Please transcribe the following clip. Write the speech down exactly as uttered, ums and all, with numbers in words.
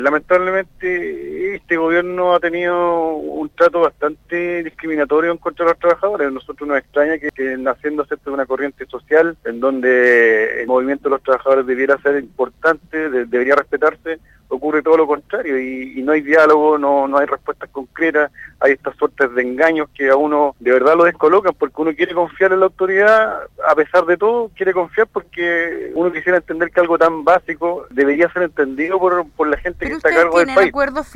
Lamentablemente este gobierno ha tenido un trato bastante discriminatorio en contra de los trabajadores. A nosotros nos extraña que, que naciendo de una corriente social en donde el movimiento de los trabajadores debiera ser importante, de, debería respetarse, ocurre todo lo contrario y, y no hay diálogo, no, no hay respuestas concretas, hay estas suertes de engaños que a uno de verdad lo descolocan porque uno quiere confiar en la autoridad, a pesar de todo quiere confiar porque uno quisiera entender que algo tan básico debería ser entendido por, por la gente que está a cargo del país.